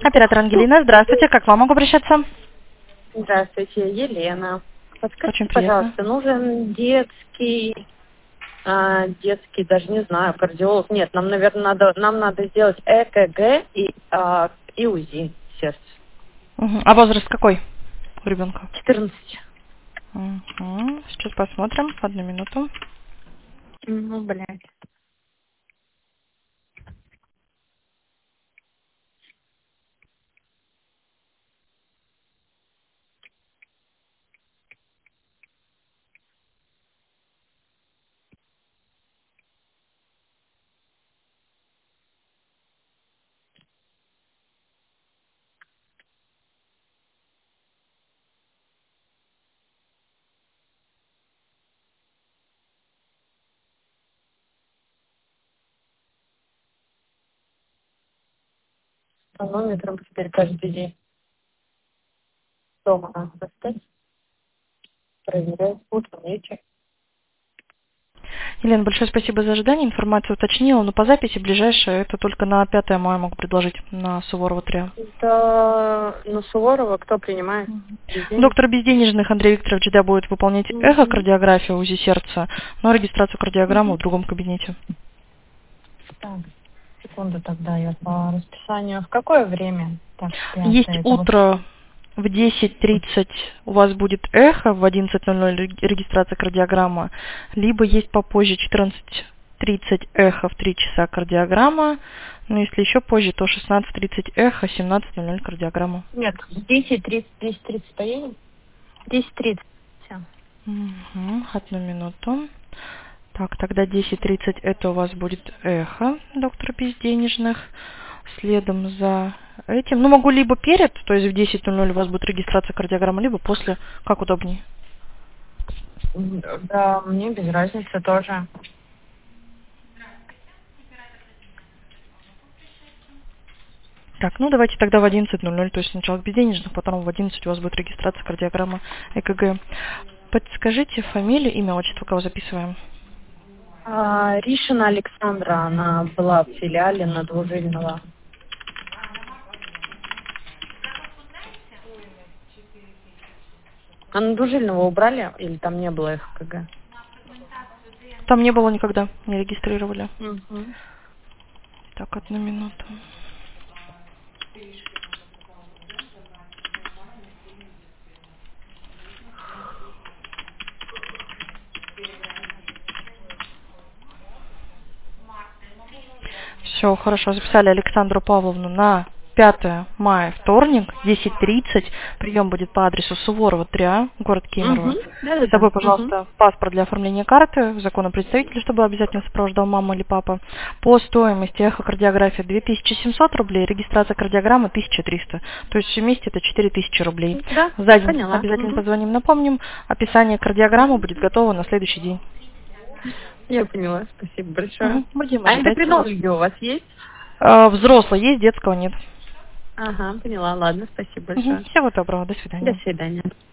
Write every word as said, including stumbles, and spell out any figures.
Оператор Ангелина, здравствуйте, как к вам могу обращаться? Здравствуйте, Елена. Очень Подскажите, приятно. пожалуйста, нужен детский, а, детский, даже не знаю, кардиолог. Нет, нам, наверное, надо, нам надо сделать ЭКГ и, а, и УЗИ сердца. Мгм. А возраст какой у ребенка? четырнадцать. Мгм. Сейчас посмотрим, одну минуту. Ну, блядь. Тонометром теперь каждый день. Дома надо достать, проверять, утром, вечером. Елена, большое спасибо за ожидание, информацию уточнила, но по записи ближайшее это только на пятое мая могу предложить, на Суворова три. Это на Суворова кто принимает? Бездельник? Доктор Безденежных Андрей Викторович да, будет выполнять Мгм. эхокардиографию, УЗИ сердца, но регистрацию кардиограммы Мгм. в другом кабинете. Так, секунду тогда я по расписанию. В какое время? Так, Есть пятое. Это вот. утро в десять тридцать у вас будет эхо, в одиннадцать ноль ноль реги- регистрация кардиограмма, либо есть попозже четырнадцать тридцать эхо в три часа кардиограмма, но если еще позже, то шестнадцать тридцать эхо, семнадцать ноль ноль кардиограмма. Нет, десять тридцать, десять тридцать поедем? десять тридцать. Все. Угу, одну минуту. Так, тогда десять тридцать это у вас будет эхо, доктор Безденежных. Следом за этим. Ну, могу либо перед, то есть в десять ноль ноль у вас будет регистрация кардиограммы, либо после, как удобнее. Да, мне без разницы тоже. Так, ну давайте тогда в одиннадцать ноль ноль, то есть сначала к безденежных, потом в одиннадцать у вас будет регистрация кардиограммы ЭКГ. Подскажите фамилию, имя, отчество, кого записываем? А, Ришина Александра, она была в филиале на Двужильного. А на Двужильного убрали или там не было ЭКГ? Там не было никогда, не регистрировали. Угу. Так, одну минуту. Все, хорошо, записали Александру Павловну на пятое мая, вторник, десять тридцать. Прием будет по адресу Суворова три А, город Кемерово. Угу. С собой, Да-да-да. Угу. пожалуйста, паспорт для оформления карты, законопредставитель, чтобы обязательно сопровождал мама или папа. По стоимости эхокардиография две тысячи семьсот рублей, регистрация кардиограммы тысяча триста. То есть все вместе это четыре тысячи рублей. Да, За день поняла. обязательно Угу. позвоним, напомним. Описание кардиограммы будет готово на следующий день. Я поняла, спасибо большое. Мгм, будем А ожидать. эндокринологи у вас есть? Э, Взрослый есть, детского нет. Ага, поняла. Ладно, спасибо Мгм, большое. всего доброго, до До свидания. свидания.